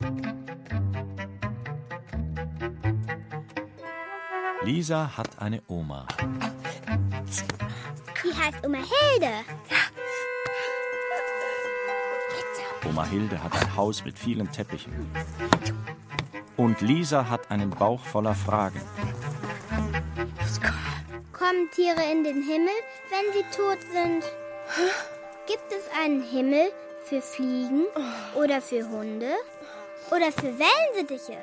Lisa hat eine Oma. Die heißt Oma Hilde. Oma Hilde hat ein Haus mit vielen Teppichen. Und Lisa hat einen Bauch voller Fragen. Kommen Tiere in den Himmel, wenn sie tot sind? Gibt es einen Himmel für Fliegen oder für Hunde oder für Wellensittiche?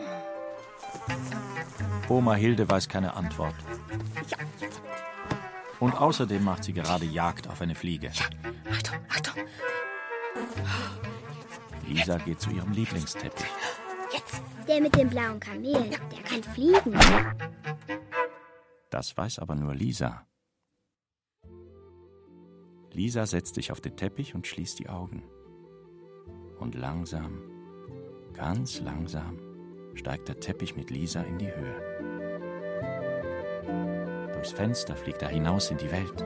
Oma Hilde weiß keine Antwort. Und außerdem macht sie gerade Jagd auf eine Fliege. Achtung. Lisa geht zu ihrem Lieblingsteppich. Der mit dem blauen Kamel, der kann fliegen. Das weiß aber nur Lisa. Lisa setzt sich auf den Teppich und schließt die Augen. Und langsam, ganz langsam, steigt der Teppich mit Lisa in die Höhe. Durchs Fenster fliegt er hinaus in die Welt.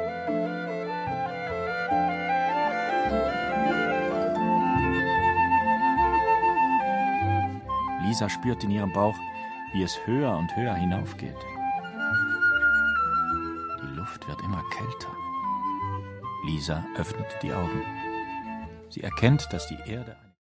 Lisa spürt in ihrem Bauch, wie es höher und höher hinaufgeht. Die Luft wird immer kälter. Lisa öffnet die Augen. Sie erkennt, dass die Erde